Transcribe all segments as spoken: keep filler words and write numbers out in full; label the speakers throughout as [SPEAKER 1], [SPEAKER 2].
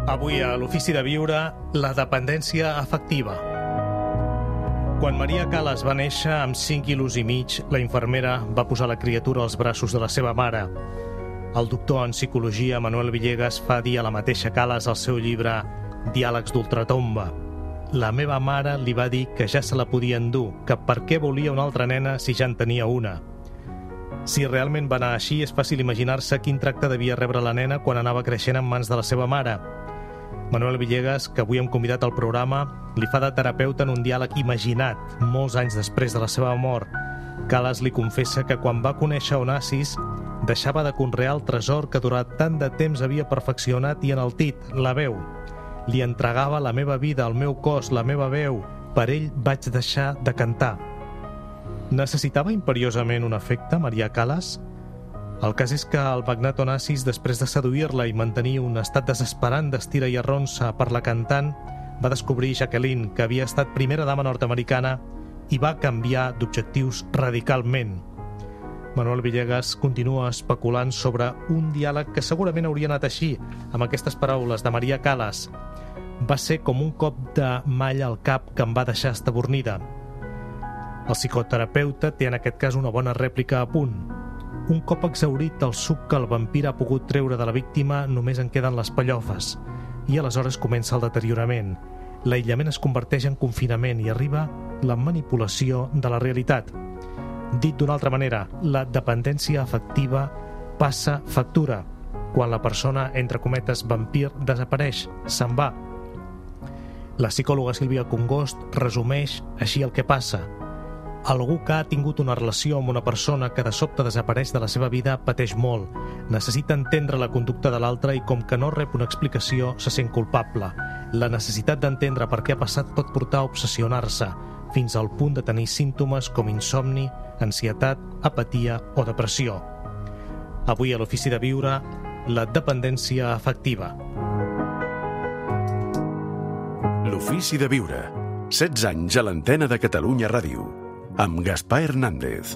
[SPEAKER 1] Avui a l'Ofici de Viure, la dependència afectiva. Quan Maria Callas va néixer amb cinc quilos i mig, la infermera va posar la criatura als braços de la seva mare. El doctor en psicologia Manuel Villegas fa dir a la mateixa Callas al seu llibre Diàlegs d'ultratomba. La meva mare li va dir que ja se la podia endur, que per què volia una altra nena si ja en tenia una. Si realment va anar així, és fàcil imaginar-se quin tracte devia rebre la nena quan anava creixent en mans de la seva mare. Manuel Villegas, que avui hem convidat al programa, li fa de terapeuta en un diàleg imaginat, molts anys després de la seva mort. Callas li confessa que quan va conèixer Onassis, deixava de conrear el tresor que durant tant de temps havia perfeccionat i enaltit, la veu. Li entregava la meva vida, el meu cos, la meva veu. Per ell vaig deixar de cantar. Necessitava imperiosament un afecte, Maria Callas? El cas és que el magnat Onassis, després de seduir-la i mantenir un estat desesperant d'estira i arronsa per la cantant, va descobrir Jacqueline, que havia estat primera dama nord-americana, i va canviar d'objectius radicalment. Manuel Villegas continua especulant sobre un diàleg que segurament hauria anat així, amb aquestes paraules de Maria Callas. Va ser com un cop de malla al cap que em va deixar estabornida. El psicoterapeuta té en aquest cas una bona rèplica a punt. Un cop exhaurit el suc que el vampir ha pogut treure de la víctima, només en queden les pallofes. I aleshores comença el deteriorament. L'aïllament es converteix en confinament i arriba la manipulació de la realitat. Dit d'una altra manera, la dependència afectiva passa factura. Quan la persona, entre cometes, vampir, desapareix, se'n va. La psicòloga Sílvia Congost resumeix així el que passa. Algú que ha tingut una relació amb una persona que de sobte desapareix de la seva vida pateix molt. Necessita entendre la conducta de l'altre i com que no rep una explicació se sent culpable. La necessitat d'entendre per què ha passat pot portar a obsessionar-se, fins al punt de tenir símptomes com insomni, ansietat, apatia o depressió. Avui a l'Ofici de Viure, la dependència afectiva.
[SPEAKER 2] L'Ofici de Viure. setze anys a l'antena de Catalunya Ràdio. Amb Gaspar Hernández.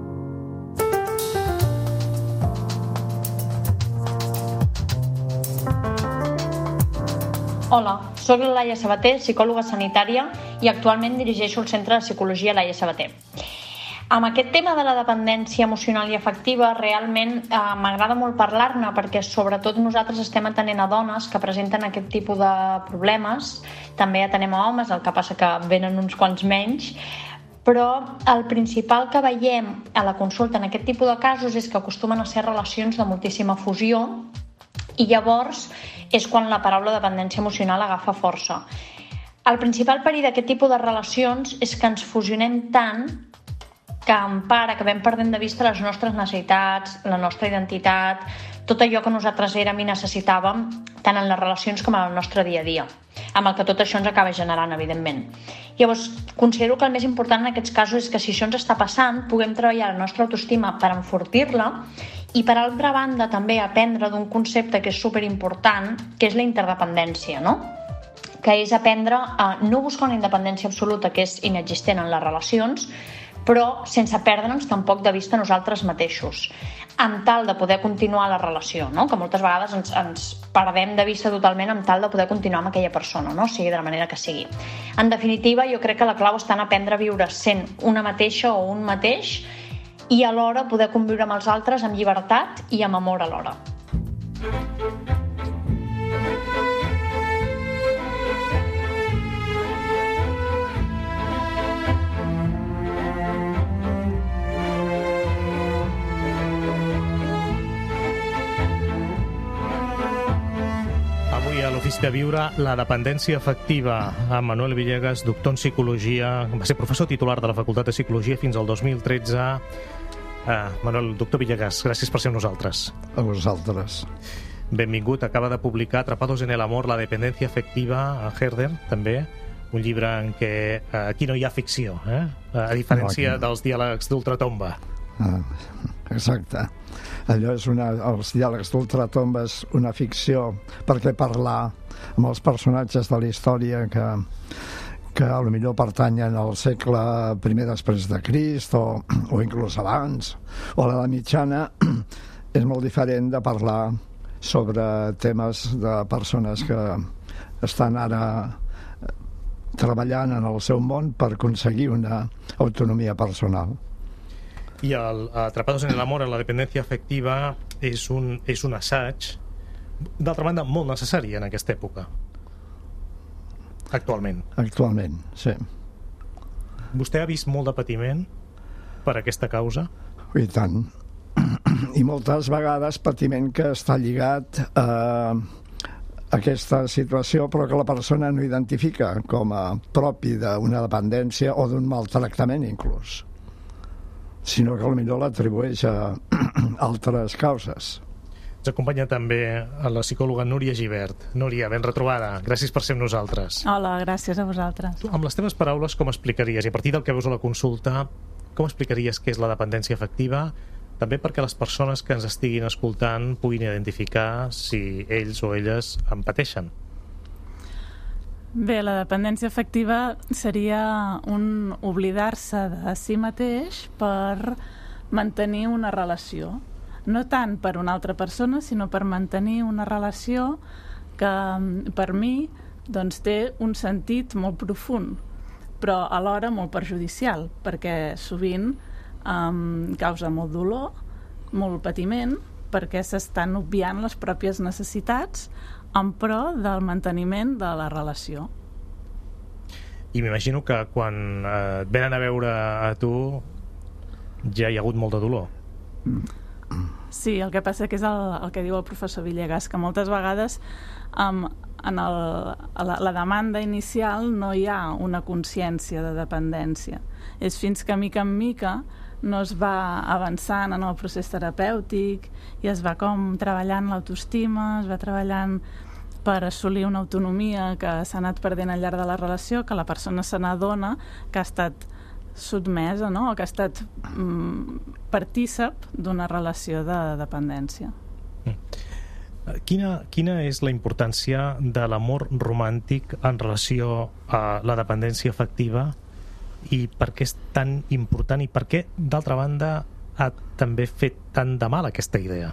[SPEAKER 3] Hola, soc la Laia Sabater, psicòloga sanitària i actualment dirigeixo el Centre de Psicologia Laia Sabater. Amb aquest tema de la dependència emocional i afectiva realment eh, m'agrada molt parlar-ne perquè sobretot nosaltres estem atenent a dones que presenten aquest tipus de problemes, també atenem a homes, el que passa que venen uns quants menys, però el principal que veiem a la consulta en aquest tipus de casos és que acostumen a ser relacions de moltíssima fusió i llavors és quan la paraula dependència emocional agafa força. El principal perill d'aquest tipus de relacions és que ens fusionem tant que en part acabem perdent de vista les nostres necessitats, la nostra identitat, tot allò que nosaltres érem i necessitàvem tant en les relacions com en el nostre dia a dia, amb el que tot això ens acaba generant, evidentment. Llavors, considero que el més important en aquests casos és que si això ens està passant, puguem treballar la nostra autoestima per enfortir-la i, per altra banda, també aprendre d'un concepte que és superimportant, que és la interdependència, no? Que és aprendre a no buscar una independència absoluta, que és inexistent en les relacions, però sense perdre'ns tampoc de vista nosaltres mateixos, amb tal de poder continuar la relació, no? Que moltes vegades ens, ens perdem de vista totalment amb tal de poder continuar amb aquella persona, no? Sigui de la manera que sigui. En definitiva, jo crec que la clau està en aprendre a viure sent una mateixa o un mateix i alhora poder conviure amb els altres amb llibertat i amb amor alhora.
[SPEAKER 1] A l'Ofici de Viure, la dependència afectiva, amb Manuel Villegas, doctor en psicologia, va ser professor titular de la Facultat de Psicologia fins al dos mil tretze. Uh, Manuel, doctor Villegas, gràcies per ser amb nosaltres.
[SPEAKER 4] A vosaltres.
[SPEAKER 1] Benvingut, acaba de publicar Atrapados en el amor, la dependencia afectiva, a Herder, també, un llibre en què uh, aquí no hi ha ficció, eh? a diferència no, no. dels diàlegs d'ultratomba.
[SPEAKER 4] Ah, exacte. Allò és una, els diàlegs d'ultratomba és una ficció perquè parlar amb els personatges de la història que, que a lo millor pertanyen al segle primer després de Crist o, o inclús abans o a l'edat mitjana és molt diferent de parlar sobre temes de persones que estan ara treballant en el seu món per aconseguir una autonomia personal.
[SPEAKER 1] I el Atrapados en el amor, en la dependència afectiva, és un, és un assaig, d'altra banda, molt necessari en aquesta època. Actualment.
[SPEAKER 4] Actualment, sí.
[SPEAKER 1] Vostè ha vist molt de patiment per aquesta causa?
[SPEAKER 4] I tant. I moltes vegades patiment que està lligat a aquesta situació, però que la persona no identifica com a propi d'una dependència o d'un maltractament inclús, sinó que potser l'atribueix a altres causes.
[SPEAKER 1] Ens acompanya també la psicòloga Núria Gibert. Núria, ben retrobada. Gràcies per ser amb nosaltres.
[SPEAKER 5] Hola, gràcies a vosaltres.
[SPEAKER 1] Amb les teves paraules, com explicaries, i a partir del que veus a la consulta, com explicaries què és la dependència afectiva, també perquè les persones que ens estiguin escoltant puguin identificar si ells o elles en pateixen?
[SPEAKER 5] Bé, la dependència afectiva seria un oblidar-se de si mateix per mantenir una relació. No tant per una altra persona, sinó per mantenir una relació que per mi doncs, té un sentit molt profund, però alhora molt perjudicial, perquè sovint Um, causa molt dolor, molt patiment, perquè s'estan obviant les pròpies necessitats en pro del manteniment de la relació.
[SPEAKER 1] I m'imagino que quan eh, et venen a veure a tu ja hi ha hagut molt de dolor.
[SPEAKER 5] Sí, el que passa que és el, el que diu el professor Villegas, que moltes vegades um, en el, la, la demanda inicial no hi ha una consciència de dependència. És fins que mica en mica no es va avançant en el procés terapèutic i es va com treballant l'autoestima, es va treballant per assolir una autonomia que s'ha anat perdent al llarg de la relació, que la persona se n'adona que ha estat sotmesa, no? O que ha estat mm, partícip d'una relació de dependència.
[SPEAKER 1] Mm. Quina, quina és la importància de l'amor romàntic en relació a la dependència afectiva i per què és tan important i per què, d'altra banda, ha també fet tant de mal aquesta idea?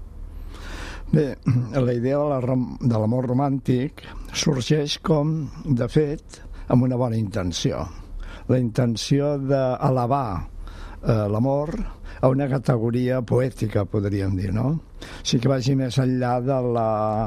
[SPEAKER 4] Bé, la idea de l'amor romàntic sorgeix com, de fet, amb una bona intenció. La intenció d'elevar eh, l'amor a una categoria poètica, podríem dir, no? Sí que vagi més enllà de la,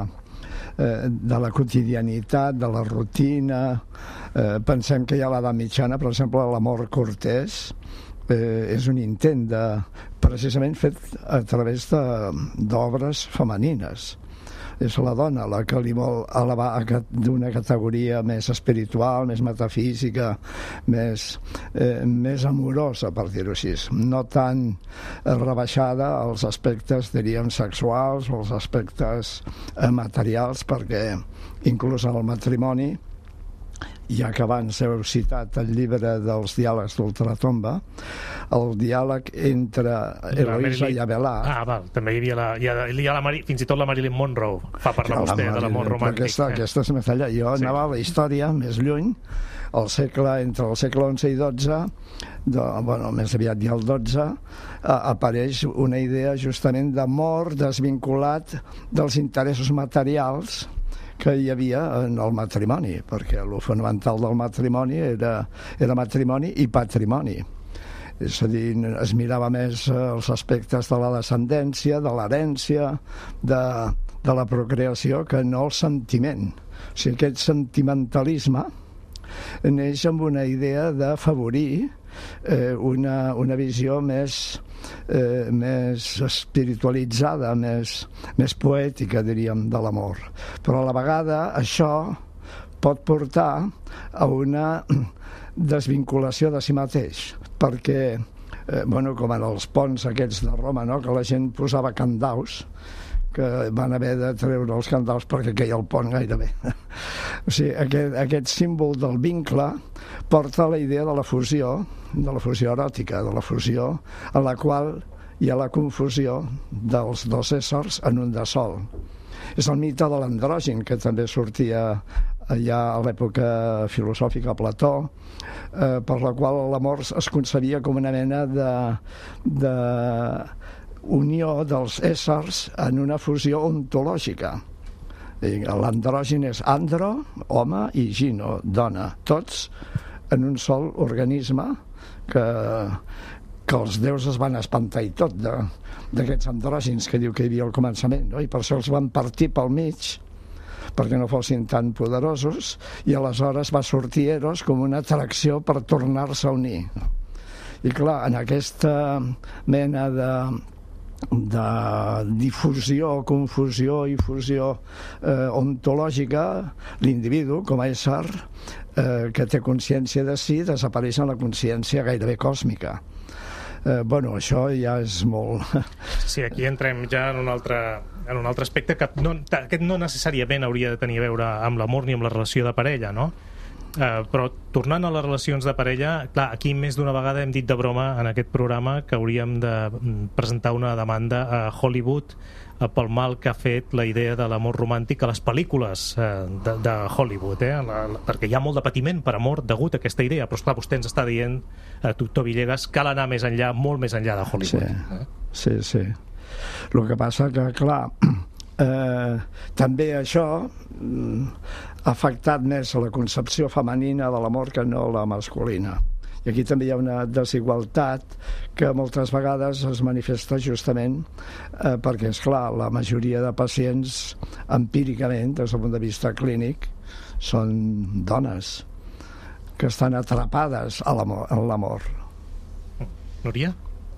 [SPEAKER 4] eh, de la quotidianitat, de la rutina. Eh, pensem que hi ha l'edat mitjana, per exemple, l'amor cortès eh, és un intent de, precisament fet a través d'obres femenines. És la dona la que li vol elevar d'una categoria més espiritual, més metafísica, més, eh, més amorosa, per dir-ho així. No tan rebaixada als aspectes, diríem, sexuals o als aspectes eh, materials, perquè inclús en el matrimoni, ja que abans heu citat el llibre dels diàlegs d'Ultratomba, el diàleg entre Eloisa i Abelard.
[SPEAKER 1] Ah, val, també hi havia la, hi ha, hi ha la Mari, fins i tot la Marilyn Monroe fa parlar ja, vostè de l'amor romàntic.
[SPEAKER 4] Aquesta,
[SPEAKER 1] eh?
[SPEAKER 4] aquesta és més allà. Jo sí. Anava a la història més lluny, el segle, entre el segle onze i dotze, de, bueno, més aviat ja el dotze, eh, apareix una idea justament d'amor desvinculat dels interessos materials que hi havia en el matrimoni, perquè el fonamental del matrimoni era, era matrimoni i patrimoni. És a dir, es mirava més els aspectes de la descendència, de l'herència, de, de la procreació, que no el sentiment. O sigui, aquest sentimentalisme neix amb una idea d'afavorir eh, una, una visió més, eh, més espiritualitzada, més, més poètica, diríem, de l'amor. Però a la vegada això pot portar a una desvinculació de si mateix, perquè, eh, bueno, com en els ponts aquests de Roma, no?, que la gent posava candaus, que van haver de treure els candaus perquè queia el pont gairebé. O sigui, aquest, aquest símbol del vincle porta a la idea de la fusió, de la fusió eròtica, de la fusió en la qual hi ha la confusió dels dos éssers en un de sol. És el mite de l'andrògin, que també sortia ja a l'època filosòfica a Plató, eh, per la qual l'amor es concebia com una mena de... de unió dels éssers en una fusió ontològica. L'androgen és andro, home, i gino, dona, tots en un sol organisme que, que els déus es van espantar i tot d'aquests andrògens que diu que hi havia al començament, no? I per això els van partir pel mig perquè no fossin tan poderosos, i aleshores va sortir Eros com una atracció per tornar-se a unir. I clar, en aquesta mena de de difusió, confusió i fusió eh, ontològica, l'individu, com a ésser eh, que té consciència de si, desapareix en la consciència gairebé còsmica. Eh, bueno, això ja és molt...
[SPEAKER 1] Sí, aquí entrem ja en un altre, en un altre aspecte que no, aquest no necessàriament hauria de tenir a veure amb l'amor ni amb la relació de parella, no? Uh, però tornant a les relacions de parella, clar, aquí més d'una vegada hem dit de broma en aquest programa que hauríem de presentar una demanda a Hollywood uh, pel mal que ha fet la idea de l'amor romàntic a les pel·lícules uh, de, de Hollywood, eh? la, la, perquè hi ha molt de patiment per amor degut a aquesta idea, però esclar, vostè ens està dient, uh, Doctor Villegas, cal anar més enllà, molt més enllà de Hollywood.
[SPEAKER 4] Sí,
[SPEAKER 1] eh?
[SPEAKER 4] sí, sí. El que passa que, clar, eh, també això ha afectat més a la concepció femenina de l'amor que no la masculina. I aquí també hi ha una desigualtat que moltes vegades es manifesta justament eh, perquè, és clar, la majoria de pacients empíricament, des del punt de vista clínic, són dones que estan atrapades a l'amor, en l'amor.
[SPEAKER 1] Núria?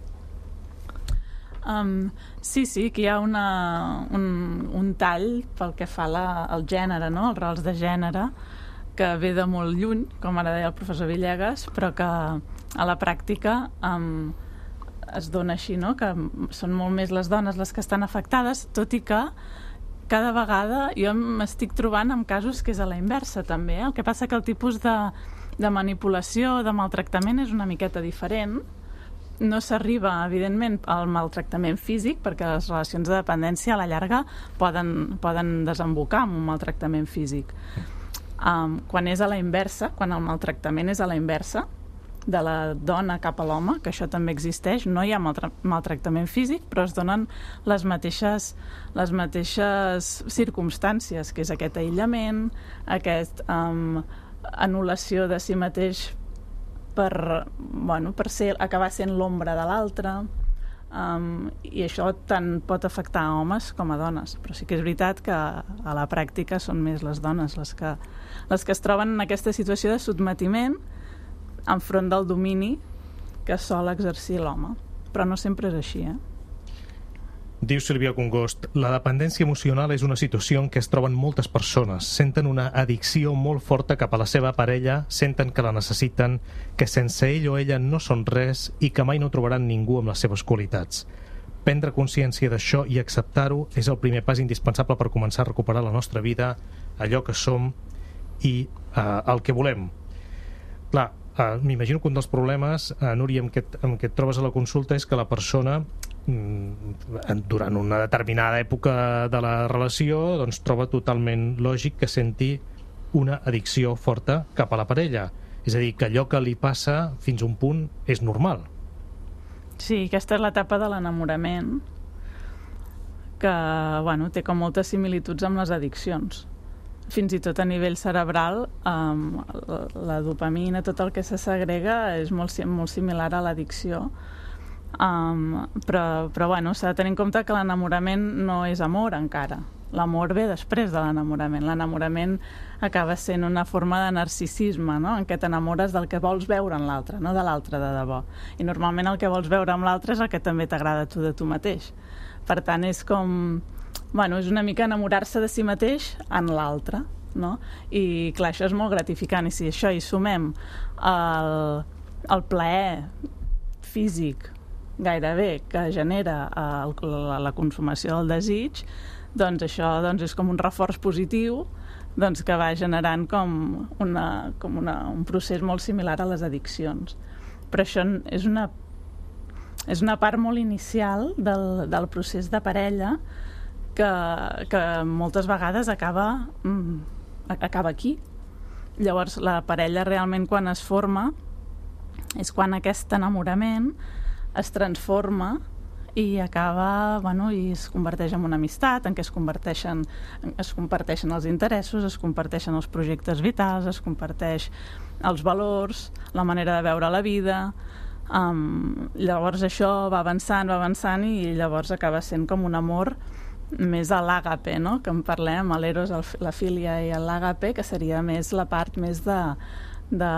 [SPEAKER 5] Um, sí, sí, que hi ha una, un, un tall pel que fa la, al gènere, no? Els rols de gènere, que ve de molt lluny, com ara deia el professor Villegas, però que a la pràctica um, es dona així, no? Que són molt més les dones les que estan afectades, tot i que cada vegada jo m'estic trobant amb casos que és a la inversa també, eh? El que passa que el tipus de, de manipulació, de maltractament és una miqueta diferent. No s'arriba, evidentment, al maltractament físic, perquè les relacions de dependència a la llarga poden, poden desembocar en un maltractament físic. Um, quan és a la inversa, quan el maltractament és a la inversa, de la dona cap a l'home, que això també existeix, no hi ha maltra maltractament físic, però es donen les mateixes, les mateixes circumstàncies, que és aquest aïllament, aquesta um, anul·lació de si mateix per, bueno, per ser, acabar sent l'ombra de l'altre, um, i això tant pot afectar a homes com a dones, però sí que és veritat que a la pràctica són més les dones les que, les que es troben en aquesta situació de sotmetiment enfront del domini que sol exercir l'home, però no sempre és així, eh?
[SPEAKER 1] Diu Sílvia Congost, la dependència emocional és una situació en què es troben moltes persones, senten una addicció molt forta cap a la seva parella, senten que la necessiten, que sense ell o ella no són res i que mai no trobaran ningú amb les seves qualitats. Prendre consciència d'això i acceptar-ho és el primer pas indispensable per començar a recuperar la nostra vida, allò que som i eh, el que volem. Clar, eh, m'imagino que un dels problemes, eh, Núria, amb què, amb què et trobes a la consulta és que la persona durant una determinada època de la relació doncs troba totalment lògic que senti una addicció forta cap a la parella, és a dir, que allò que li passa fins a un punt és normal.
[SPEAKER 5] Sí, aquesta és l'etapa de l'enamorament que, bueno, té com moltes similituds amb les addiccions. Fins i tot a nivell cerebral, um, la, la dopamina, tot el que se segrega és molt, molt similar a l'addicció. Um, però, però bueno, s'ha de tenir en compte que l'enamorament no és amor encara. L'amor ve després de l'enamorament. L'enamorament acaba sent una forma de narcisisme, no? En què t'enamores del que vols veure en l'altre, no de l'altre de debò. I normalment el que vols veure en l'altre és el que també t'agrada a tu de tu mateix. Per tant, és com... Bueno, és una mica enamorar-se de si mateix en l'altre, no? I clar, això és molt gratificant. I si això hi sumem el, el plaer físic gairebé que genera el, la, la consumació del desig, doncs això doncs és com un reforç positiu doncs que va generant com, una, com una, un procés molt similar a les addiccions. Però això és una, és una part molt inicial del, del procés de parella que, que moltes vegades acaba, mm, acaba aquí. Llavors la parella realment quan es forma és quan aquest enamorament es transforma i acaba, bueno, i es converteix en una amistat, en què es converteixen, es comparteixen els interessos, es comparteixen els projectes vitals, es comparteix els valors, la manera de veure la vida. Um, llavors això va avançant, va avançant i llavors acaba sent com un amor més a l'àgape, no? Que en parlem, a l'eros, la filia i l'àgape, que seria més la part més de de,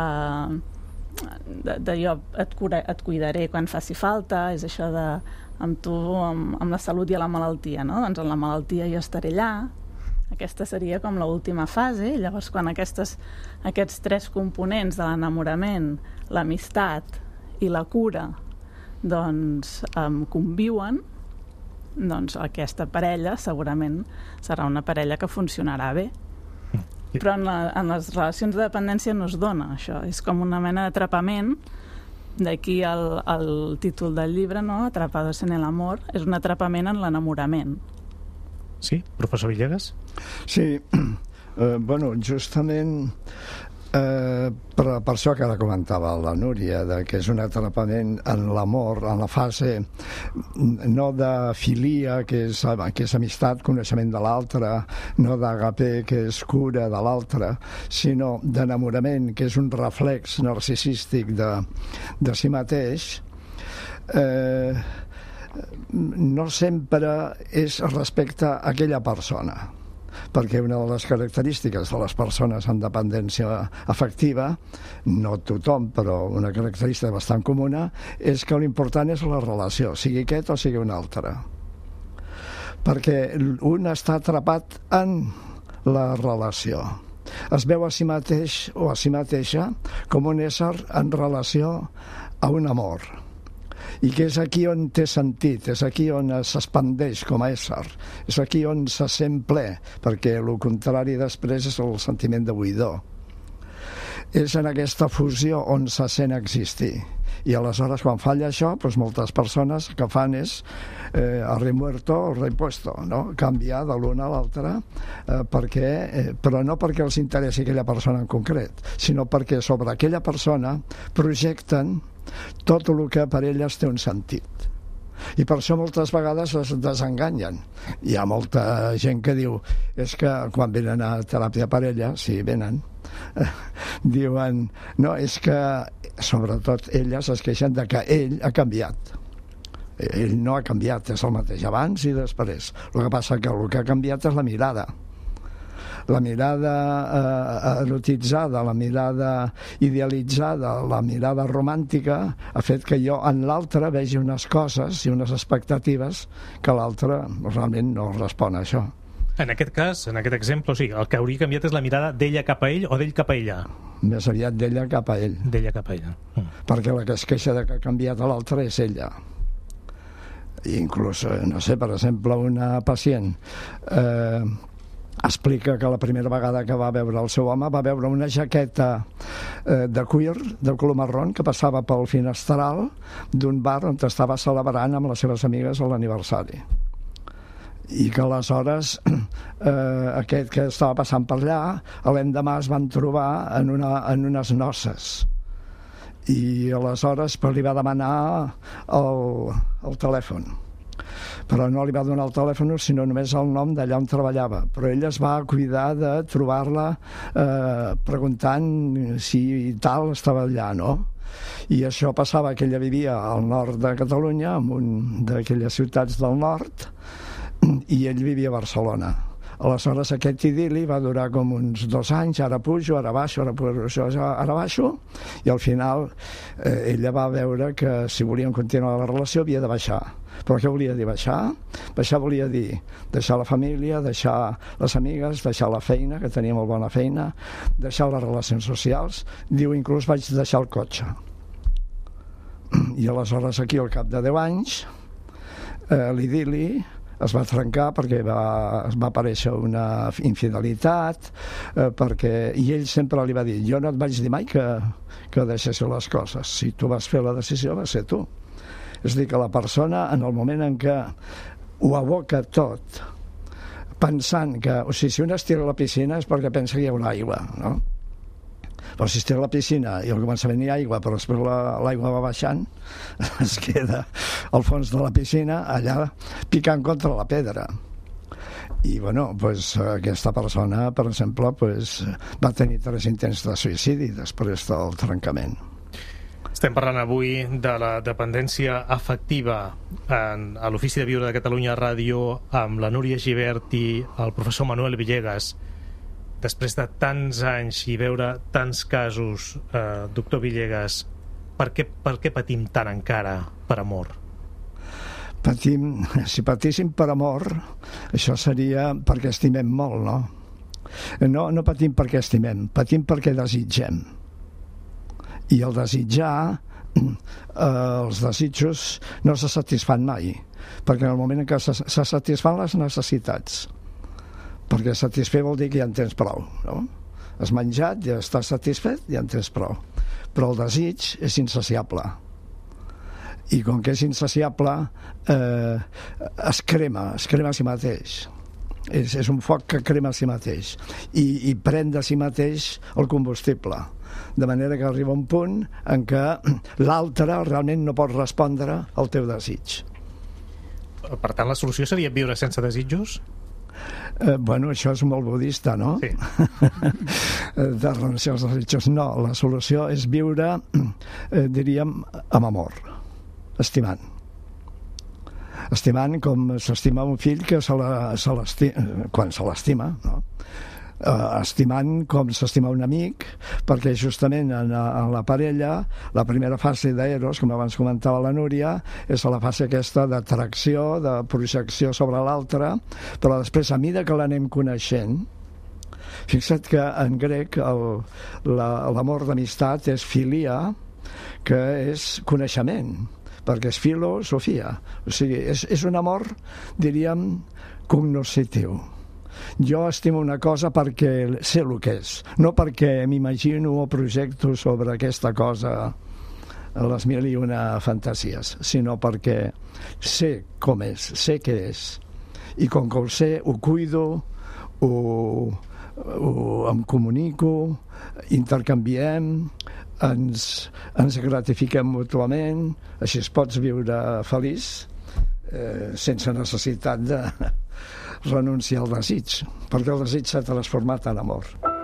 [SPEAKER 5] de, de jo et, cura, et cuidaré quan faci falta, és això de amb tu, amb, amb la salut i la malaltia, no? Doncs en la malaltia jo estaré allà. Aquesta seria com l'última fase, i llavors quan aquestes, aquests tres components de l'enamorament, l'amistat i la cura doncs um, conviuen, doncs aquesta parella segurament serà una parella que funcionarà bé. Però en, la, en les relacions de dependència no es dona això, és com una mena d'atrapament, d'aquí el, el títol del llibre, no? Atrapados en el amor, és un atrapament en l'enamorament.
[SPEAKER 1] Sí, professor Villegas?
[SPEAKER 4] Sí, eh, bueno, justament eh, per, per això que ara comentava la Núria, de que és un atrapament en l'amor, en la fase no de filia, que és, que és amistat, coneixement de l'altre, no d'agapé, que és cura de l'altre, sinó d'enamorament, que és un reflex narcisístic de, de si mateix. Eh, no sempre és respecte a aquella persona, perquè una de les característiques de les persones amb dependència afectiva, no tothom, però una característica bastant comuna, és que l'important és la relació, sigui aquest o sigui un altre. Perquè un està atrapat en la relació. Es veu a si mateix o a si mateixa com un ésser en relació a un amor. I que és aquí on té sentit, és aquí on s'expandeix com a ésser, és aquí on se sent ple, perquè el contrari després és el sentiment de buidor. És en aquesta fusió on se sent existir. I aleshores, quan falla això, doncs moltes persones que fan és eh, arre muerto o repuesto, no? Canviar de l'una a l'altra, eh, perquè, eh, però no perquè els interessi aquella persona en concret, sinó perquè sobre aquella persona projecten tot el que per elles té un sentit. I per això moltes vegades es desenganyen. Hi ha molta gent que diu, és que quan venen a teràpia parella, sí, venen, eh, diuen, no, és que sobretot elles es queixen de que ell ha canviat. Ell no ha canviat, és el mateix abans i després. El que passa que el que ha canviat és la mirada. La mirada eh, erotitzada, la mirada idealitzada, la mirada romàntica ha fet que jo en l'altre vegi unes coses i unes expectatives que l'altre realment no respon a això.
[SPEAKER 1] En aquest cas, en aquest exemple, o sigui, el que hauria canviat és la mirada d'ella cap a ell o d'ell cap a ella?
[SPEAKER 4] Més aviat d'ella cap a ell.
[SPEAKER 1] D'ella cap a ella. Mm.
[SPEAKER 4] Perquè la que es queixa de que ha canviat a l'altre és ella. Inclús, no sé, per exemple, una pacient eh, explica que la primera vegada que va veure el seu home va veure una jaqueta eh, de cuir, de color marrón, que passava pel finestral d'un bar on estava celebrant amb les seves amigues l'aniversari. I que aleshores eh, aquest que estava passant per allà, l'endemà es van trobar en, una, en unes noces. I aleshores però li va demanar el, el telèfon. Però no li va donar el telèfon, sinó només el nom d'allà on treballava. Però ell es va cuidar de trobar-la eh, preguntant si tal estava allà, no? I això passava que ella vivia al nord de Catalunya, en un d'aquelles ciutats del nord, i ell vivia a Barcelona. Aleshores aquest idili va durar com uns dos anys, ara pujo, ara baixo, ara pujo, ara baixo, i al final eh, ella va veure que si volien continuar la relació havia de baixar. Però què volia dir baixar? Baixar volia dir deixar la família, deixar les amigues, deixar la feina, que tenia molt bona feina, deixar les relacions socials, diu inclús vaig deixar el cotxe. I aleshores aquí al cap de deu anys eh, l'idili es va trencar perquè va, es va aparèixer una infidelitat, eh, perquè, i ell sempre li va dir, jo no et vaig dir mai que, que deixessis les coses, si tu vas fer la decisió va ser tu. És a dir, que la persona en el moment en què ho aboca tot, pensant que, o sigui, si un es tira a la piscina és perquè pensa que hi haurà aigua, no? Però si estic a la piscina i al començament hi ha aigua, però després l'aigua va baixant, es queda al fons de la piscina, allà picant contra la pedra. I, bueno, pues, aquesta persona, per exemple, pues, va tenir tres intents de suïcidi després del trencament.
[SPEAKER 1] Estem parlant avui de la dependència afectiva en, a l'Ofici de Viure de Catalunya Ràdio amb la Núria Gibert i el professor Manuel Villegas. Després de tants anys i veure tants casos, eh, doctor Villegas, per què, per què patim tant encara per amor?
[SPEAKER 4] Patim, si patíssim per amor, això seria perquè estimem molt, no? No, no patim perquè estimem, patim perquè desitgem. I el desitjar, eh, els desitjos no se satisfan mai, perquè en el moment en què se, se satisfan les necessitats, perquè satisfer vol dir que ja en tens prou, no? Has menjat, ja estàs satisfet, ja en tens prou. Però el desig és insaciable. I com que és insaciable, eh, es crema, es crema a si mateix. És, és un foc que crema a si mateix. I, i pren de si mateix el combustible. De manera que arriba un punt en què l'altre realment no pot respondre al teu desig.
[SPEAKER 1] Per tant, la solució seria viure sense desitjos?
[SPEAKER 4] Eh, bueno, això és molt budista, no?
[SPEAKER 1] Sí.
[SPEAKER 4] De renunciar als desitjos. No, la solució és viure, eh, diríem, amb amor, estimant. Estimant com s'estima un fill que se la, se quan se l'estima, no? Uh, estimant com s'estima un amic, perquè justament en, en la parella la primera fase d'eros, com abans comentava la Núria, és la fase aquesta d'atracció, de projecció sobre l'altre, però després, a mesura que l'anem coneixent, fixa't que en grec el, la, l'amor d'amistat és filia, que és coneixement, perquè és filosofia, o sigui, és, és un amor, diríem, cognoscitiu. Jo estimo una cosa perquè sé el que és, no perquè m'imagino o projecto sobre aquesta cosa les mil i una fantasies, sinó perquè sé com és, sé què és. I com que ho sé, ho cuido, ho, ho, em comunico, intercanviem, ens, ens gratifiquem mútuament, així es pots viure feliç, eh, sense necessitat de renunciar al desig, perquè el desig s'ha transformat en amor.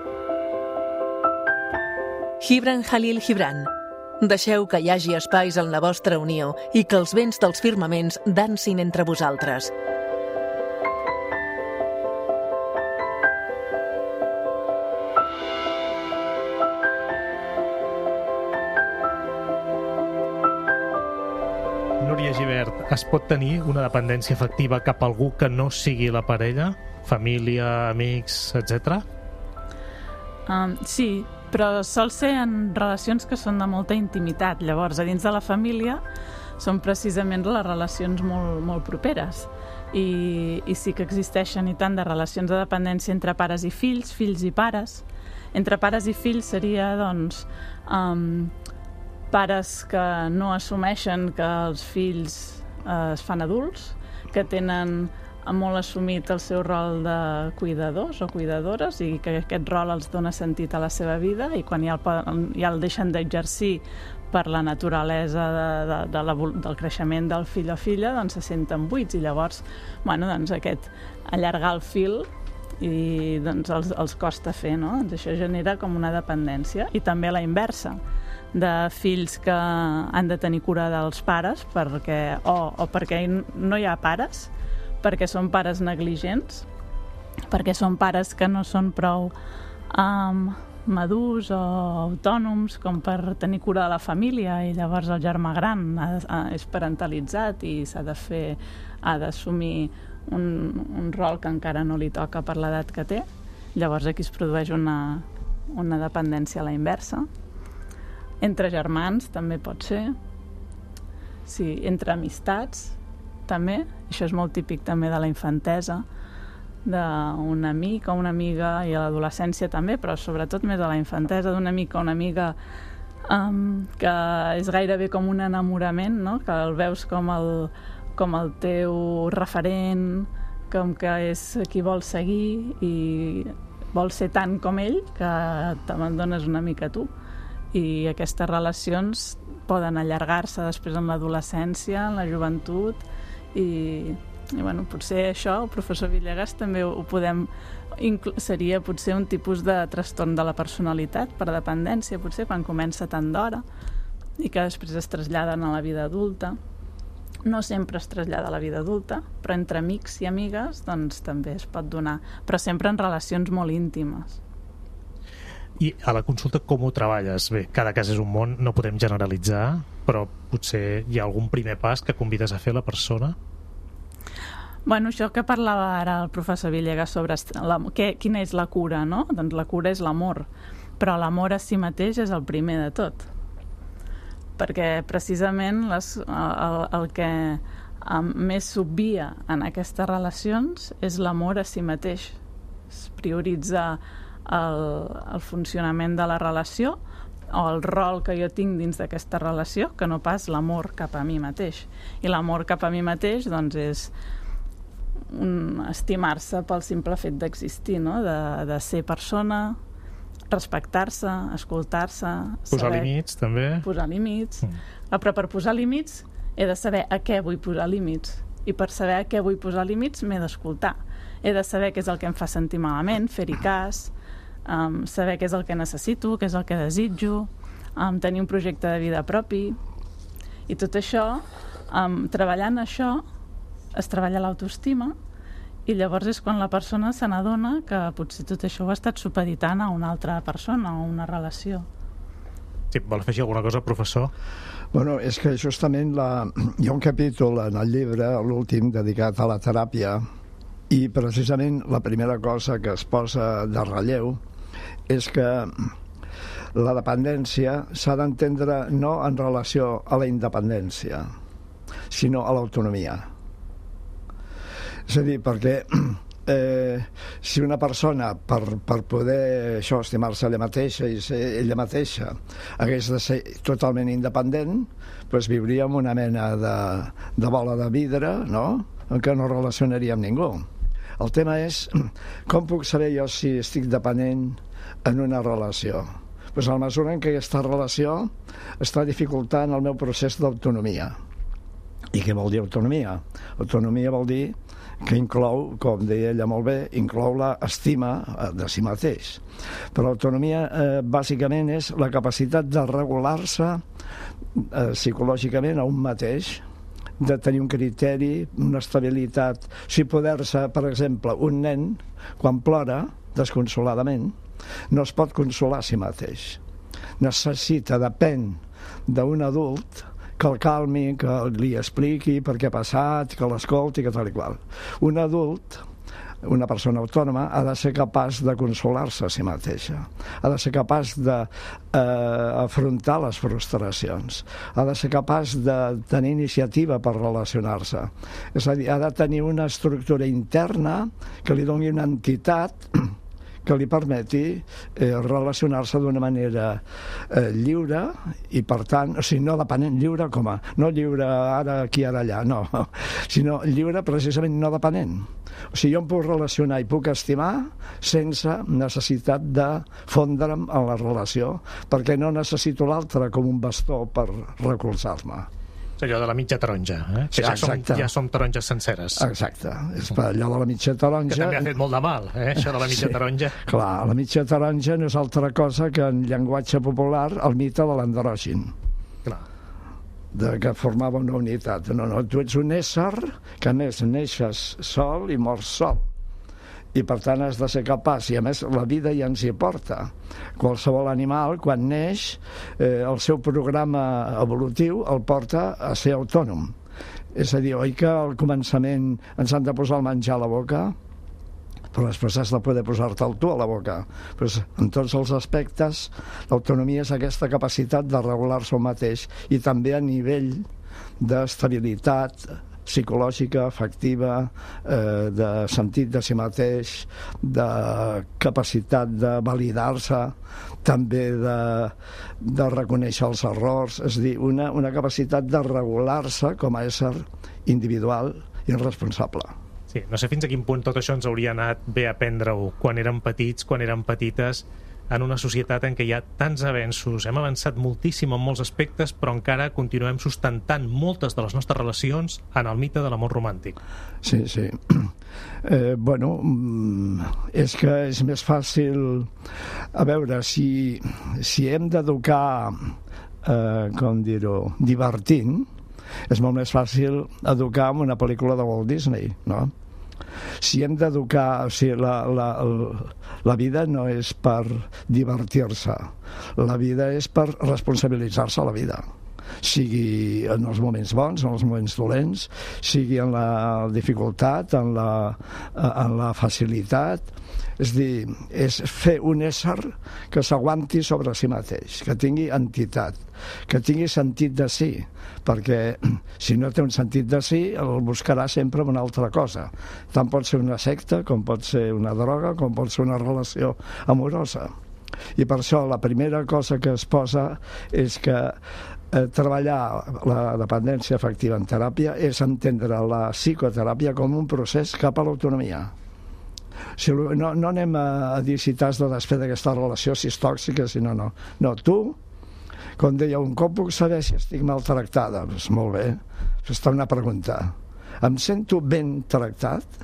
[SPEAKER 6] Gibran Khalil Gibran. Deixeu que hi hagi espais en la vostra unió i que els vents dels firmaments dansin entre vosaltres.
[SPEAKER 1] Núria Gibert, es pot tenir una dependència afectiva cap a algú que no sigui la parella? Família, amics, etcètera?
[SPEAKER 5] Um, sí, però sol ser en relacions que són de molta intimitat. Llavors, a dins de la família són precisament les relacions molt, molt properes. I, I sí que existeixen i tant de relacions de dependència entre pares i fills, fills i pares. Entre pares i fills seria, doncs, um, pares que no assumeixen que els fills eh, es fan adults, que tenen molt assumit el seu rol de cuidadors o cuidadores i que aquest rol els dona sentit a la seva vida i quan ja el, ja el deixen d'exercir per la naturalesa de, de, de la, del creixement del fill o filla, doncs se senten buits i llavors, bueno, doncs aquest allargar el fil i doncs els, els costa fer, no? Doncs això genera com una dependència i també a la inversa, de fills que han de tenir cura dels pares perquè, o, o perquè no hi ha pares, perquè són pares negligents, perquè són pares que no són prou um, madurs o autònoms com per tenir cura de la família i llavors el germà gran ha, ha, és parentalitzat i s'ha de fer, ha d'assumir un, un rol que encara no li toca per l'edat que té. Llavors aquí es produeix una, una dependència a la inversa. Entre germans també pot ser. Sí, entre amistats també. Això és molt típic també de la infantesa, d'un amic o una amiga, i a l'adolescència també, però sobretot més a la infantesa, d'un amic o una amiga um, que és gairebé com un enamorament, no? Que el veus com el, com el teu referent, com que és qui vols seguir i vols ser tant com ell que t'abandones una mica tu, i aquestes relacions poden allargar-se després en l'adolescència, en la joventut, i, i bueno, potser això, el professor Villegas, també ho podem, seria potser un tipus de trastorn de la personalitat per dependència, potser quan comença tant d'hora i que després es traslladen a la vida adulta. No sempre es trasllada a la vida adulta, però entre amics i amigues doncs també es pot donar, però sempre en relacions molt íntimes.
[SPEAKER 1] I a la consulta com ho treballes? Bé, cada cas és un món, no podem generalitzar, però potser hi ha algun primer pas que convides a fer la persona?
[SPEAKER 5] Bueno, això que parlava ara el professor Villegas sobre la, què, quina és la cura, no? Doncs la cura és l'amor, però l'amor a si mateix és el primer de tot. Perquè precisament les, el, el que um, més s'obvia en aquestes relacions és l'amor a si mateix. Es prioritza el, el funcionament de la relació o el rol que jo tinc dins d'aquesta relació, que no pas l'amor cap a mi mateix. I l'amor cap a mi mateix doncs, és un, estimar-se pel simple fet d'existir, no? de, de ser persona, respectar-se, escoltar-se,
[SPEAKER 1] posar saber, límits també,
[SPEAKER 5] posar límits mm. però per posar límits he de saber a què vull posar límits, i per saber a què vull posar límits m'he d'escoltar, he de saber què és el que em fa sentir malament, fer-hi cas, um, saber què és el que necessito, què és el que desitjo, um, tenir un projecte de vida propi, i tot això, um, treballant això es treballa l'autoestima. I llavors és quan la persona se n'adona que potser tot això ho ha estat supeditant a una altra persona o una relació.
[SPEAKER 1] Sí, vol afegir alguna cosa, professor?
[SPEAKER 4] Bueno, és que justament la... hi ha un capítol en el llibre, l'últim, dedicat a la teràpia, i precisament la primera cosa que es posa de relleu és que la dependència s'ha d'entendre no en relació a la independència, sinó a l'autonomia. És a dir, perquè eh, si una persona, per, per poder això, estimar-se ella mateixa i ser ella mateixa, hagués de ser totalment independent, doncs viuria en una mena de, de bola de vidre, no?, en què no relacionaria amb ningú. El tema és, com puc saber jo si estic dependent en una relació? Doncs a la mesura en què aquesta relació està dificultant el meu procés d'autonomia. I què vol dir autonomia? Autonomia vol dir que inclou, com deia ella molt bé, inclou l'estima de si mateix. Però l'autonomia eh, bàsicament és la capacitat de regular-se eh, psicològicament a un mateix, de tenir un criteri, una estabilitat. Si poder-se, per exemple, un nen, quan plora desconsoladament, no es pot consolar a si mateix. Necessita, depèn d'un adult que el calmi, que li expliqui per què ha passat, que l'escolti, que tal i qual. Un adult, una persona autònoma, ha de ser capaç de consolar-se a si mateixa, ha de ser capaç d'afrontar eh, les frustracions, ha de ser capaç de tenir iniciativa per relacionar-se. És a dir, ha de tenir una estructura interna que li doni una entitat que li permeti eh, relacionar-se d'una manera eh, lliure i, per tant, o sigui, no depenent, lliure com a, no lliure ara aquí, ara allà, no, sinó lliure precisament no depenent. O sigui, jo em puc relacionar i puc estimar sense necessitat de fondre'm en la relació, perquè no necessito l'altre com un bastó per recolzar-me.
[SPEAKER 1] Allò de la mitja taronja, eh? Que ja, som, ja som taronges senceres.
[SPEAKER 4] Exacte. És per allò de la mitja taronja...
[SPEAKER 1] Que també ha fet molt de mal, eh? Això de la mitja sí. taronja.
[SPEAKER 4] Clar, la mitja taronja no és altra cosa que en llenguatge popular el mite de l'andrògin.
[SPEAKER 1] Clar.
[SPEAKER 4] De que formava una unitat. No, no, tu ets un ésser que, a més, neixes sol i mors sol. I, per tant, has de ser capaç, i a més la vida ja ens hi porta. Qualsevol animal, quan neix, eh, el seu programa evolutiu el porta a ser autònom. És a dir, oi que al començament ens han de posar el menjar a la boca? Però després has de poder posar-te'l tu a la boca. Pues, en tots els aspectes, l'autonomia és aquesta capacitat de regular-se un mateix, i també a nivell d'estabilitat psicològica, afectiva, eh, de sentit de si mateix, de capacitat de validar-se, també de, de reconèixer els errors, és a dir, una, una capacitat de regular-se com a ésser individual i responsable.
[SPEAKER 1] Sí, no sé fins a quin punt tot això ens hauria anat bé aprendre-ho quan érem petits, quan érem petites, en una societat en què hi ha tants avenços. Hem avançat moltíssim en molts aspectes, però encara continuem sustentant moltes de les nostres relacions en el mite de l'amor romàntic.
[SPEAKER 4] Sí, sí. Eh, bueno, és que és més fàcil... A veure, si, si hem d'educar, eh, com dir-ho, divertint, és molt més fàcil educar amb una pel·lícula de Walt Disney, no? Si hem d'educar, o sigui, la, la, la vida no és per divertir-se, la vida és per responsabilitzar-se a la vida, sigui en els moments bons, en els moments dolents, sigui en la dificultat, en la, en la facilitat. És dir, és fer un ésser que s'aguanti sobre si mateix, que tingui entitat, que tingui sentit de si, perquè si no té un sentit de si, el buscarà sempre una altra cosa. Tant pot ser una secta, com pot ser una droga, com pot ser una relació amorosa. I per això la primera cosa que es posa és que eh, treballar la dependència afectiva en teràpia és entendre la psicoteràpia com un procés cap a l'autonomia. Si no, no anem a, a dir si t'has de desfer d'aquesta relació, si és tòxica, si no, no. No, tu, com deia, un cop puc saber si estic maltractada. Pues molt bé, està una pregunta. Em sento ben tractat?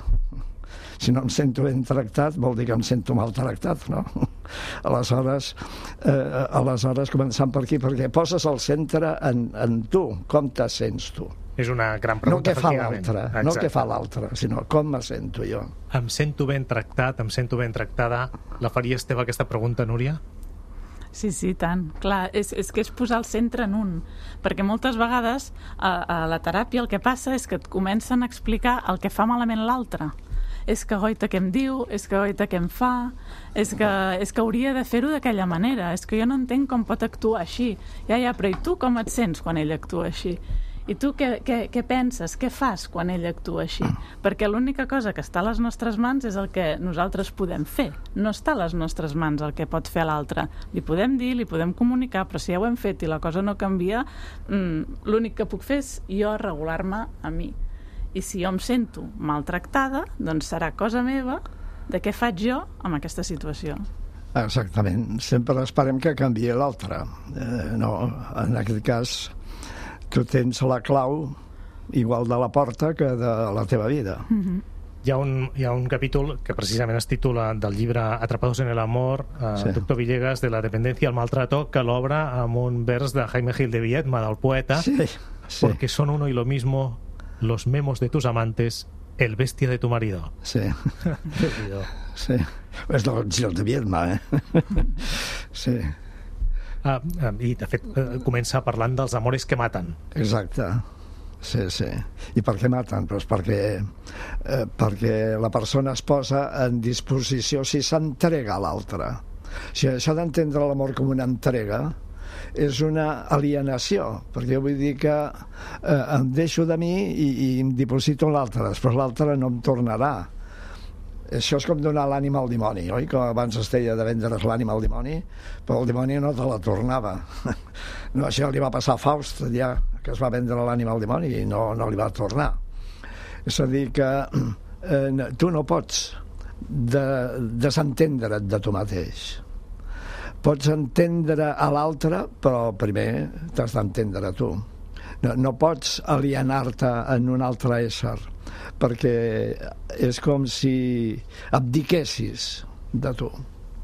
[SPEAKER 4] Si no em sento ben tractat, vol dir que em sento maltractat, no? Aleshores, eh, aleshores començant per aquí, perquè poses el centre en, en tu, com te sents tu.
[SPEAKER 1] És una gran pregunta,
[SPEAKER 4] no què fa l'altre, no què fa l'altre, sinó com me sento jo.
[SPEAKER 1] Em sento ben tractat, em sento ben tractada. La faries teva aquesta pregunta, Núria?
[SPEAKER 5] Sí, sí, tant. Clar, és, és que és posar el centre en un. Perquè moltes vegades a, a la teràpia el que passa és que et comencen a explicar el que fa malament l'altre. És que goita què em diu, és que goita què em fa, és que, és que hauria de fer-ho d'aquella manera, és que jo no entenc com pot actuar així. Ja, ja, però i tu com et sents quan ell actua així? I tu què, què, què penses, què fas quan ell actua així? Perquè l'única cosa que està a les nostres mans és el que nosaltres podem fer. No està a les nostres mans el que pot fer l'altre. Li podem dir, li podem comunicar, però si ja ho hem fet i la cosa no canvia, mmm, l'únic que puc fer és jo regular-me a mi. I si jo em sento maltractada, doncs serà cosa meva de què faig jo amb aquesta situació.
[SPEAKER 4] Exactament. Sempre esperem que canviï l'altre. Eh, no, en aquest cas... tu tens la clau igual de la porta que de la teva vida.
[SPEAKER 5] Mm-hmm.
[SPEAKER 1] Hi ha, un, hi ha un capítol que precisament es titula del llibre Atrapados en el amor, eh, sí. Doctor Villegas, de la dependencia al maltrato, que l'obre amb un vers de Jaime Gil de Viedma, del poeta,
[SPEAKER 4] sí, sí.
[SPEAKER 1] Porque son uno y lo mismo los memos de tus amantes, el bestia de tu marido.
[SPEAKER 4] Sí. Sí. És del Gil de Viedma, eh? Sí.
[SPEAKER 1] Ah, i de fet eh, comença parlant dels amores que maten.
[SPEAKER 4] Exacte, sí, sí. I per què maten? Pues perquè, eh, perquè la persona es posa en disposició si s'entrega a l'altre. O sigui, això d'entendre l'amor com una entrega és una alienació, perquè jo vull dir que eh, em deixo de mi i, i em diposito en l'altre, després l'altre no em tornarà. Això és com donar l'ànima al dimoni, oi? Com abans es deia de vendre's l'ànima al dimoni, però el dimoni no te la tornava. No, això li va passar a Faust, ja que es va vendre l'ànima al dimoni i no, no li va tornar. És a dir, que eh, tu no pots de, desentendre't de tu mateix. Pots entendre a l'altre, però primer t'has d'entendre tu. No, no pots alienar-te en un altre ésser, perquè és com si abdiquessis de tu.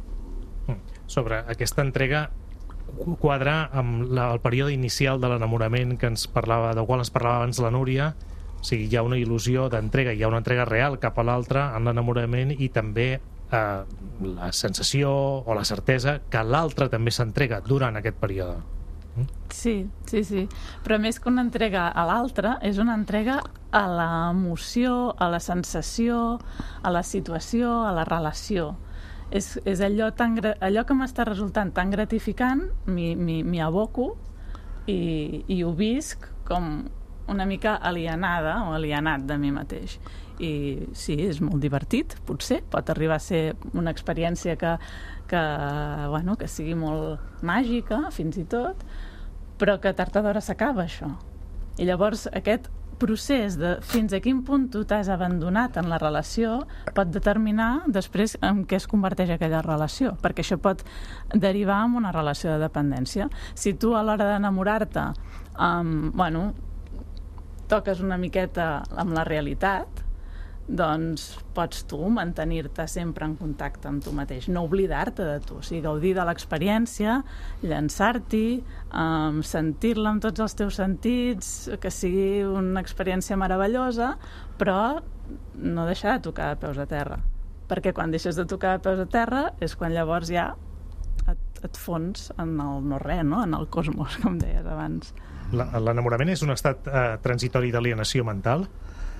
[SPEAKER 1] Sobre aquesta entrega quadra amb la, el període inicial de l'enamorament que ens parlava, del qual ens parlava abans la Núria. O sigui, hi ha una il·lusió d'entrega, hi ha una entrega real cap a l'altre en l'enamorament i també eh, la sensació o la certesa que l'altre també s'entrega durant aquest període.
[SPEAKER 5] Sí, sí, sí. Però més que una entrega a l'altre, és una entrega a l'emoció, a la sensació, a la situació, a la relació. És, és allò, tan, allò que m'està resultant tan gratificant, m'hi aboco i, i ho visc com una mica alienada o alienat de mi mateix. I sí, és molt divertit, potser, pot arribar a ser una experiència que, que, bueno, que sigui molt màgica, fins i tot, però que tard o d'hora s'acaba això. I llavors aquest procés de fins a quin punt tu t'has abandonat en la relació pot determinar després en què es converteix aquella relació, perquè això pot derivar en una relació de dependència. Si tu a l'hora d'enamorar-te um, bueno, toques una miqueta amb la realitat, doncs pots tu mantenir-te sempre en contacte amb tu mateix, no oblidar-te de tu, o sigui, gaudir de l'experiència, llançar-t'hi, um, sentir-la amb tots els teus sentits, que sigui una experiència meravellosa, però no deixar de tocar de peus a terra, perquè quan deixes de tocar de peus a terra és quan llavors ja et, et fons en el no-res, no? En el cosmos, com deies abans.
[SPEAKER 1] L'enamorament és un estat eh, transitori d'alienació mental?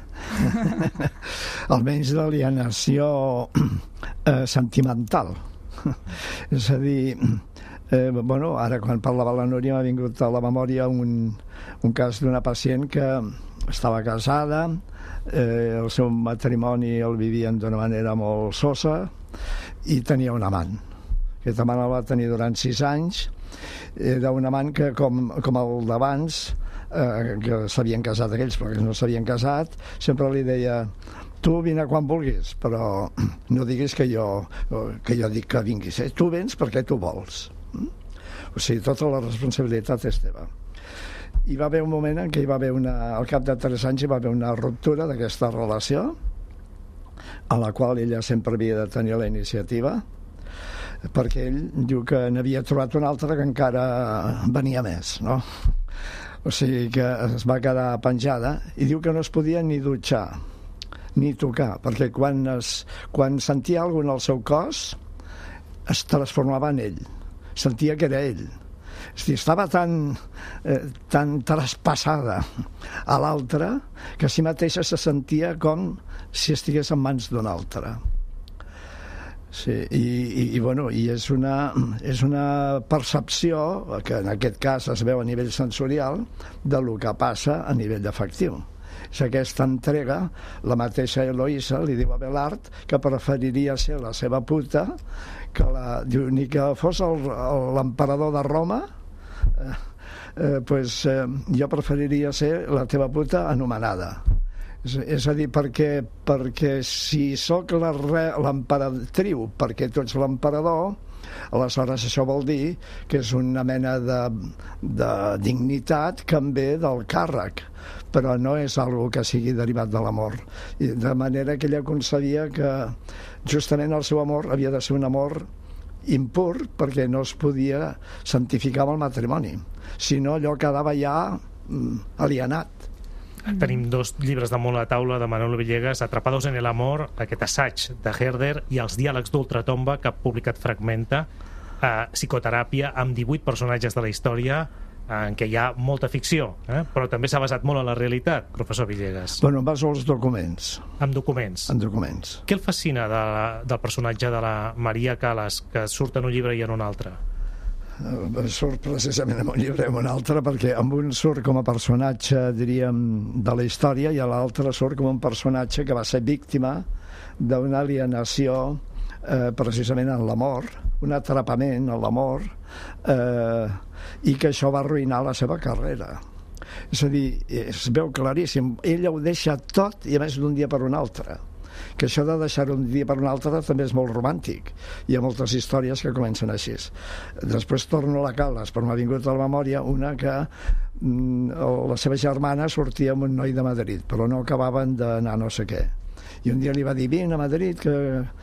[SPEAKER 4] Almenys d'alienació eh, sentimental. És a dir, eh, bueno, ara quan parlava la Núria m'ha vingut a la memòria un, un cas d'una pacient que estava casada, eh, el seu matrimoni el vivien d'una manera molt sosa i tenia un amant. Aquest amant el va tenir durant sis anys. Era un amant que, com, com el d'abans, Eh, que s'havien casat aquells, però que no s'havien casat, sempre li deia: tu vine quan vulguis, però no diguis que jo, que jo dic que vinguis, eh? Tu vens perquè tu vols. Mm? O sigui, tota la responsabilitat és teva. Hi va haver un moment en què hi va haver una, al cap de tres anys hi va haver una ruptura d'aquesta relació, a la qual ella sempre havia de tenir la iniciativa, perquè ell diu que n'havia trobat una altra que encara venia més, no? O sigui que es va quedar penjada i diu que no es podia ni dutxar ni tocar, perquè quan, es, quan sentia alguna en el seu cos es transformava en ell, sentia que era ell. És dir, estava tan, eh, tan traspassada a l'altre que a si mateixa se sentia com si estigués en mans d'un altre. Sí, i, i, i, bueno, i és una, és una percepció que en aquest cas es veu a nivell sensorial de lo que passa a nivell afectiu. És aquesta entrega, la mateixa Eloïsa li diu a Belart que preferiria ser la seva puta que la, diu, ni que fos l'emperador de Roma, eh, eh, pues, eh, jo preferiria ser la teva puta anomenada. És, és a dir, perquè, perquè si sóc l'emperatriu perquè tu ets l'emperador, aleshores això vol dir que és una mena de, de dignitat que em ve del càrrec, però no és algo que sigui derivat de l'amor. I de manera que ella concebia que justament el seu amor havia de ser un amor impur, perquè no es podia santificar amb el matrimoni, sinó allò quedava ja mm, alienat.
[SPEAKER 1] Tenim dos llibres damunt la taula de Manolo Villegas, Atrapados en el amor, aquest assaig de Herder, i els diàlegs d'Ultratomba, que ha publicat Fragmenta, eh, psicoteràpia amb divuit personatges de la història, eh, en què hi ha molta ficció, eh? Però també s'ha basat molt en la realitat, professor Villegas.
[SPEAKER 4] Bueno, em baso als documents.
[SPEAKER 1] Amb documents.
[SPEAKER 4] En documents.
[SPEAKER 1] Què el fascina de la, del personatge de la Maria Callas, que surt en un llibre i en un altre?
[SPEAKER 4] Surt precisament en un llibre i en un altre, perquè amb un surt com a personatge, diríem, de la història, i a l'altre surt com un personatge que va ser víctima d'una alienació eh, precisament en l'amor, un atrapament en l'amor, eh, i que això va arruïnar la seva carrera. És a dir, es veu claríssim, ella ho deixa tot i a més d'un dia per un altre, que això de deixar un dia per un altre també és molt romàntic. Hi ha moltes històries que comencen així. Després torno a la Callas, però m'ha vingut a la memòria una que mm, la seva germana sortia amb un noi de Madrid, però no acabaven d'anar no sé què. I un dia li va dir: vine a Madrid, que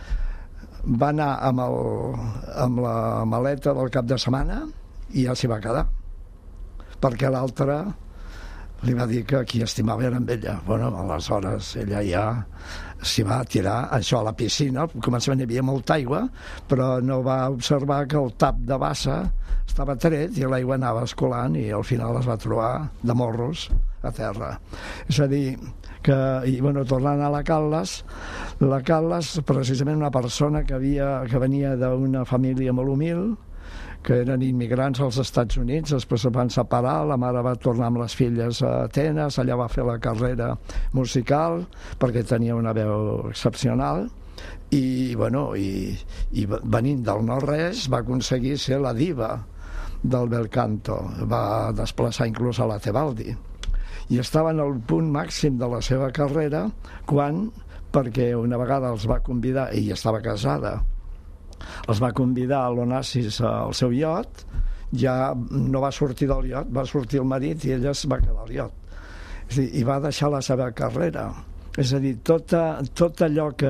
[SPEAKER 4] va anar amb, el, amb la maleta del cap de setmana i ja s'hi va quedar. Perquè l'altre li va dir que qui estimava era amb ella. Bueno, aleshores ella ja s'hi va tirar, això, a la piscina. Al començament hi havia molta aigua, però no va observar que el tap de bassa estava tret i l'aigua anava escolant i al final es va trobar de morros a terra. És a dir, que, i bueno, tornant a la Callas, la Callas, precisament una persona que, havia, que venia d'una família molt humil, que eren immigrants als Estats Units, després es van separar, la mare va tornar amb les filles a Atenes, allà va fer la carrera musical, perquè tenia una veu excepcional, i, bueno, i, i venint del no-res va aconseguir ser la diva del bel canto, va desplaçar inclús a la Tebaldi. i estaven al punt màxim de la seva carrera quan, perquè una vegada els va convidar, ella estava casada, els va convidar a l'Onassis al seu iot, ja no va sortir del iot, va sortir el marit i ella es va quedar al iot. És a dir, i va deixar la seva carrera. És a dir, tota, tot allò que,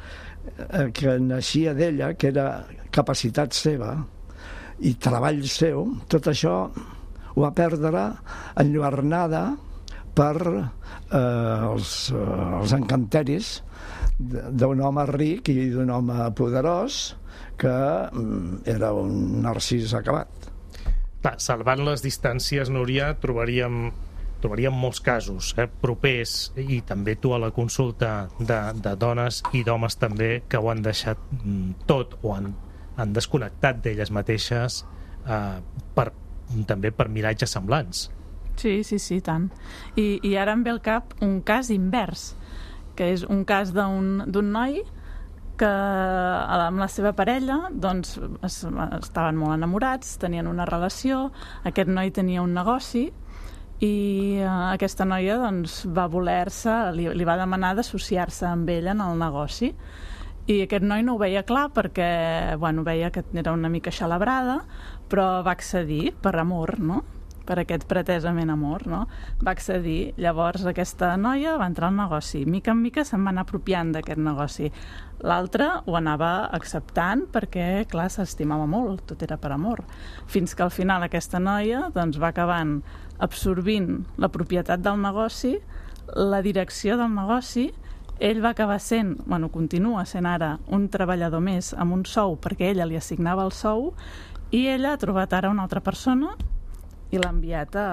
[SPEAKER 4] que naixia d'ella, que era capacitat seva i treball seu, tot això ho va perdre enlluernada per eh, els, eh, els encanteris d'un home ric i d'un home poderós que mm, era un narcís acabat.
[SPEAKER 1] Clar, salvant les distàncies, Núria, trobaríem, trobaríem molts casos eh, propers, i també tu a la consulta de, de dones i d'homes també, que ho han deixat tot o han, han desconnectat d'elles mateixes eh, per, també per miratges semblants.
[SPEAKER 5] Sí, sí, sí, tant. I, i ara em ve al cap un cas invers, que és un cas d'un d'un noi que amb la seva parella doncs, es, estaven molt enamorats, tenien una relació, aquest noi tenia un negoci i eh, aquesta noia doncs, va voler-se, li, li va demanar d'associar-se amb ell en el negoci, i aquest noi no ho veia clar perquè bueno, veia que era una mica xalabrada, però va accedir per amor, no? Per aquest pretesament amor, no? Va accedir. Llavors aquesta noia va entrar al negoci, mica en mica se'n va anar apropiant d'aquest negoci. L'altre ho anava acceptant perquè, clar, s'estimava molt, tot era per amor, fins que al final aquesta noia doncs, va acabant absorbint la propietat del negoci, la direcció del negoci. Ell va acabar sent, bueno, continua sent ara un treballador més amb un sou perquè ella li assignava el sou, i ella ha trobat ara una altra persona i l'ha enviat a...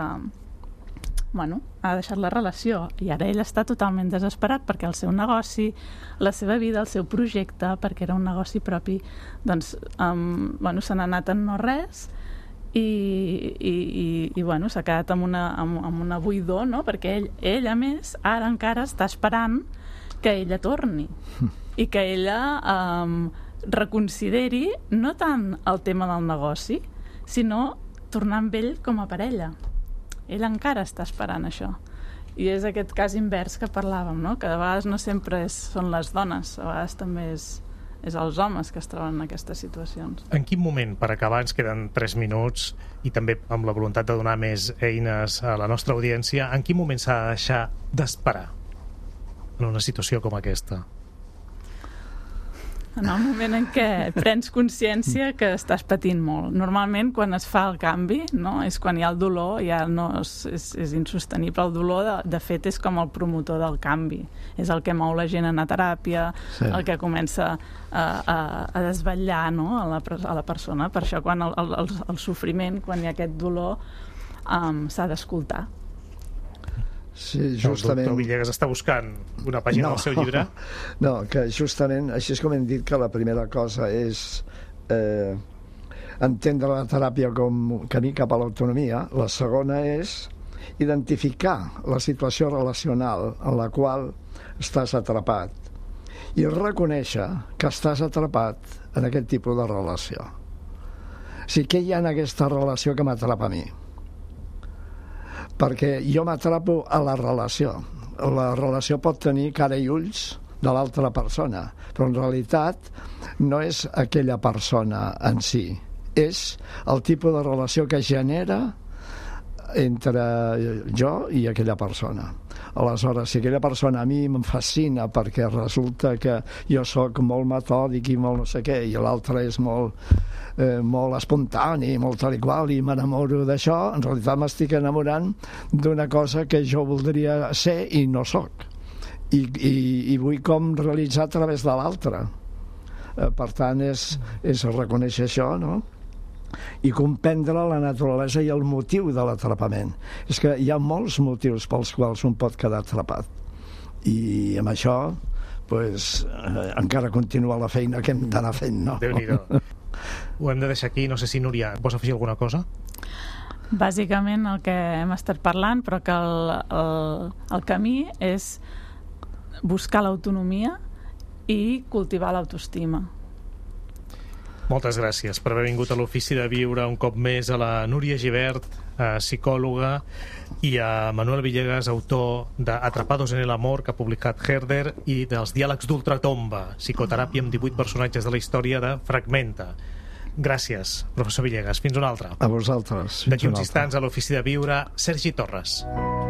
[SPEAKER 5] Bueno, ha deixat la relació, i ara ell està totalment desesperat perquè el seu negoci, la seva vida, el seu projecte, perquè era un negoci propi, doncs, um, bueno, se n'ha anat en no res, i, i, i, i bueno, s'ha quedat amb una, amb, amb una buidor, no? Perquè ell, ell, a més, ara encara està esperant que ella torni i que ella um, reconsideri no tant el tema del negoci, sinó tornar amb ell com a parella. Ell encara està esperant això. I és aquest cas invers que parlàvem, no? Que de vegades no sempre és, són les dones, a vegades també és, és els homes que es troben en aquestes situacions.
[SPEAKER 1] En quin moment, per acabar, ens queden tres minuts, i també amb la voluntat de donar més eines a la nostra audiència, en quin moment s'ha de deixar d'esperar en una situació com aquesta?
[SPEAKER 5] En el moment en què prens consciència que estàs patint molt. Normalment, quan es fa el canvi, no? És quan hi ha el dolor, ja no és, és, és insostenible. El dolor, de, de fet, és com el promotor del canvi. És el que mou la gent a anar a teràpia, sí. El que comença a, a, a desvetllar, no? a, la, a la persona. Per això, quan el, el, el sofriment, quan hi ha aquest dolor, um, s'ha d'escoltar.
[SPEAKER 4] Sí, justament...
[SPEAKER 1] El doctor Villegas està buscant una pàgina no, del seu llibre.
[SPEAKER 4] No, que justament, així és com hem dit que la primera cosa és eh, entendre la teràpia com camí cap a l'autonomia. La segona és identificar la situació relacional en la qual estàs atrapat i reconèixer que estàs atrapat en aquest tipus de relació. O sigui, què hi ha en aquesta relació que m'atrapa a mi? Perquè jo m'atrapo a la relació. La relació pot tenir cara i ulls de l'altra persona, però en realitat no és aquella persona en si, és el tipus de relació que genera entre jo i aquella persona. Aleshores, si aquella persona a mi em fascina perquè resulta que jo sóc molt metòdic i molt no sé què, i l'altre és molt, eh, molt espontani, molt tal i qual, i m'enamoro d'això, en realitat m'estic enamorant d'una cosa que jo voldria ser i no sóc. I, i, i vull com realitzar a través de l'altre. Eh, per tant, és, és reconèixer això, no? I comprendre la naturalesa i el motiu de l'atrapament. És que hi ha molts motius pels quals un pot quedar atrapat, i amb això pues, eh, encara continua la feina que hem d'anar fent, no?
[SPEAKER 1] Déu-n'hi-do. Ho hem de deixar aquí. No sé si, Núria, vols afegir alguna cosa?
[SPEAKER 5] Bàsicament el que hem estat parlant, però que el, el, el camí és buscar l'autonomia i cultivar l'autoestima.
[SPEAKER 1] Moltes gràcies per haver vingut a l'Ofici de Viure un cop més, a la Núria Gibert, eh, psicòloga, i a Manuel Villegas, autor d'Atrapados en el amor, que ha publicat Herder, i dels diàlegs d'ultratomba, psicoteràpia amb divuit personatges de la història de Fragmenta. Gràcies, professor Villegas. Fins una altra.
[SPEAKER 4] A vosaltres.
[SPEAKER 1] D'aquí uns instants, a l'Ofici de Viure, Sergi Torres.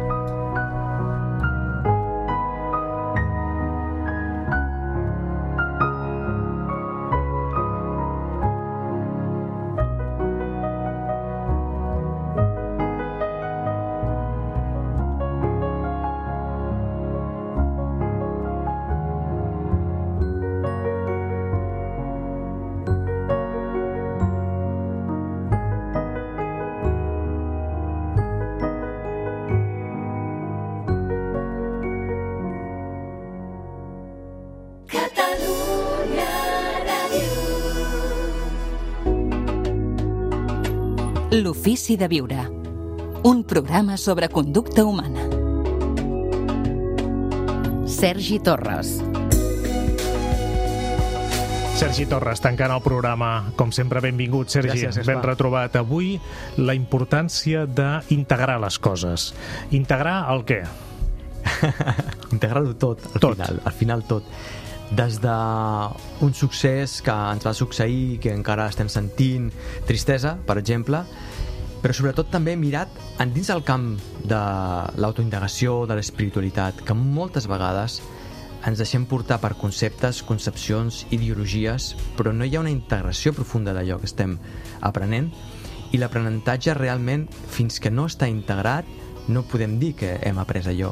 [SPEAKER 7] L'Ofici de Viure, un programa sobre conducta humana. Sergi Torres.
[SPEAKER 1] Sergi Torres, tancant el programa. Com sempre, benvingut, Sergi.
[SPEAKER 8] Gràcies,
[SPEAKER 1] ben retrobat. Avui, la importància d'integrar les coses. Integrar el què?
[SPEAKER 8] Integrar-ho tot, al
[SPEAKER 1] tot.
[SPEAKER 8] final. Al final tot. Des d'un succés que ens va succeir, que encara estem sentint, tristesa, per exemple, però sobretot també mirat dins el camp de l'autoindagació, de l'espiritualitat, que moltes vegades ens deixem portar per conceptes, concepcions, ideologies, però no hi ha una integració profunda d'allò que estem aprenent, i l'aprenentatge realment, fins que no està integrat, no podem dir que hem après allò.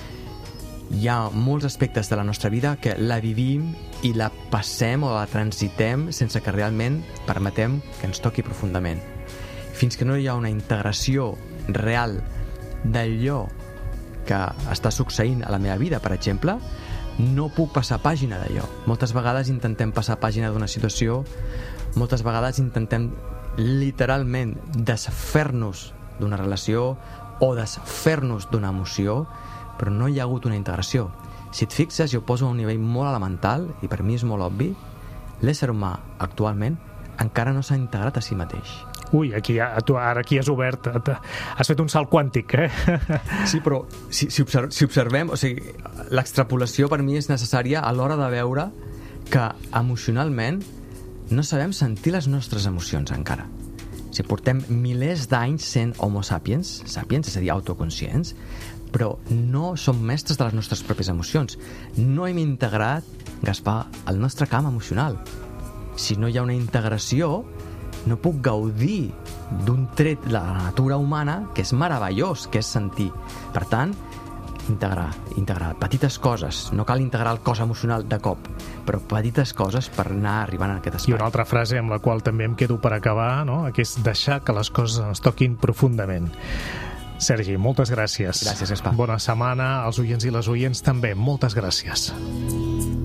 [SPEAKER 8] Hi ha molts aspectes de la nostra vida que la vivim i la passem o la transitem sense que realment permetem que ens toqui profundament. Fins que no hi ha una integració real d'allò que està succeint a la meva vida, per exemple, no puc passar pàgina d'allò. Moltes vegades intentem passar pàgina d'una situació, moltes vegades intentem literalment desfer-nos d'una relació o desfer-nos d'una emoció, però no hi ha hagut una integració. Si et fixes, jo poso a un nivell molt elemental, i per mi és molt obvi, l'ésser humà actualment encara no s'ha integrat a si mateix.
[SPEAKER 1] Ui, aquí, tu ara aquí has obert, has fet un salt quàntic, eh?
[SPEAKER 8] Sí, però si, si, observ, si observem, o sigui, l'extrapolació per mi és necessària a l'hora de veure que emocionalment no sabem sentir les nostres emocions encara. Si portem milers d'anys sent homo sapiens, sapiens, és a dir, autoconscients, però no som mestres de les nostres pròpies emocions. No hem integrat, Gaspar, el nostre camp emocional. Si no hi ha una integració, no puc gaudir d'un tret de la natura humana que és meravellós, que és sentir. Per tant, integrar, integrar petites coses. No cal integrar el cos emocional de cop, però petites coses per anar arribant a aquest espai.
[SPEAKER 1] I una altra frase amb la qual també em quedo per acabar, no?, que és deixar que les coses ens toquin profundament. Sergi, moltes gràcies.
[SPEAKER 8] Gràcies, Gaspar.
[SPEAKER 1] Bona setmana als oients i les oients també. Moltes gràcies.